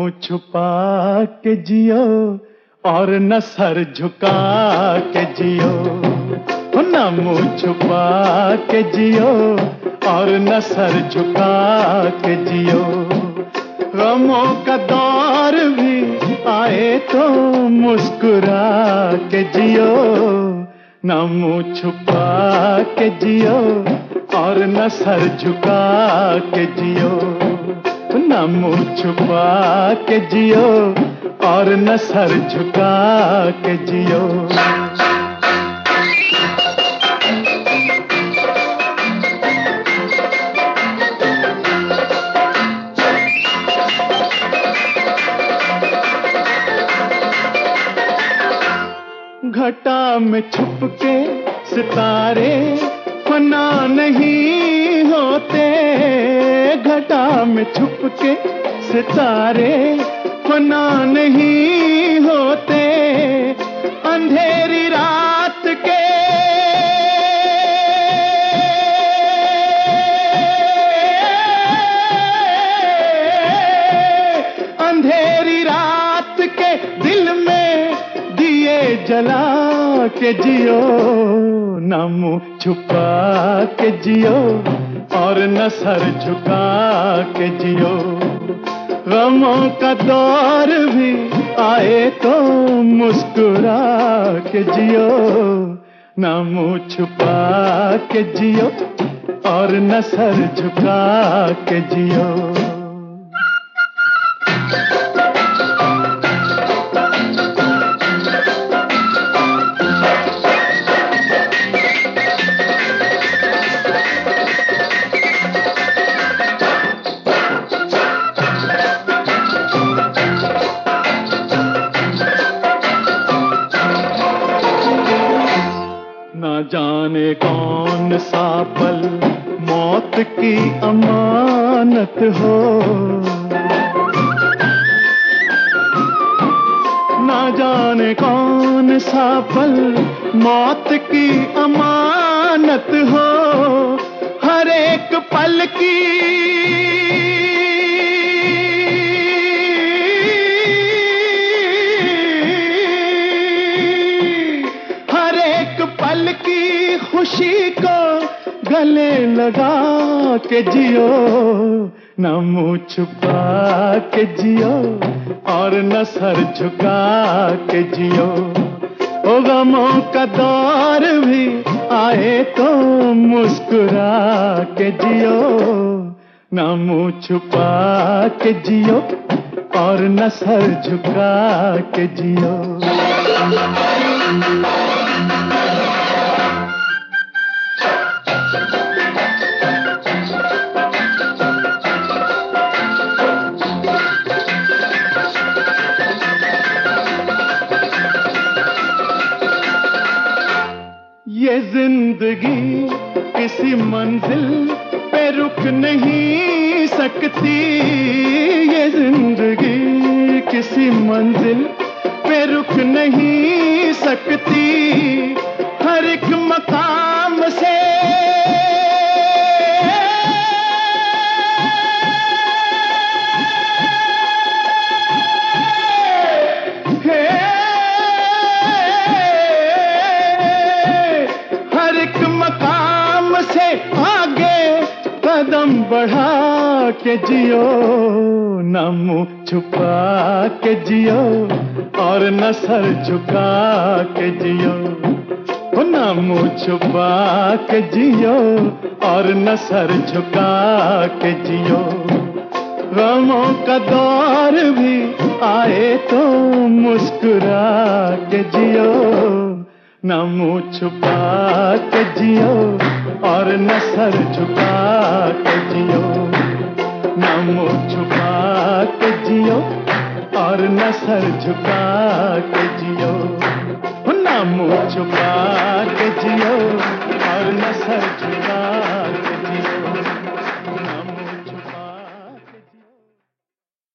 मुंह छुपा के जियो और न सर झुका के जियो, न मुंह छुपा के जियो और न सर झुका के जियो। गमों का दौर भी आए तो मुस्कुरा के जियो, न मुंह छुपा के जियो और न सर झुका के जियो, न मुंह छुपा के जियो और न सर झुका के जियो। घटा में छुप के सितारे फना नहीं होते, घटा में छुप के सितारे फना नहीं होते। अंधेरी रात के अंधेरी रात के दिल में दिए जला के जियो, न मुंह छुपा के जियो और न सर झुका के जियो। गमों का दौर भी आए तो मुस्कुरा के जियो, न मुंह छुपा के जियो और न सर झुका के जियो। ना जाने कौन सा पल मौत की अमानत हो, ना जाने कौन सा पल मौत की अमानत हो। हर एक पल की पल की खुशी को गले लगा के जियो, न मुंह छुपा के जियो और न सर झुका के जियो। ओ गमों का दौर भी आए तो मुस्कुरा के जियो, न मुंह छुपा के जियो और न सर झुका के जियो। ये जिंदगी किसी मंजिल पे रुक नहीं सकती, ये जिंदगी किसी मंजिल पे रुक नहीं सकती। हर एक मकाम से कदम बढ़ा के जियो, न मुंह छुपा के जियो और न सर झुका के जियो, न मुंह छुपा के जियो और न सर झुका के जियो। गमों का दौर भी आए तो मुस्कुरा के जियो, न मुंह छुपा के जियो और न सर झुका के जियो, न मुंह छुपा के जियो और न सर झुका के जियो, न मुंह छुपा के जियो और न सर झुका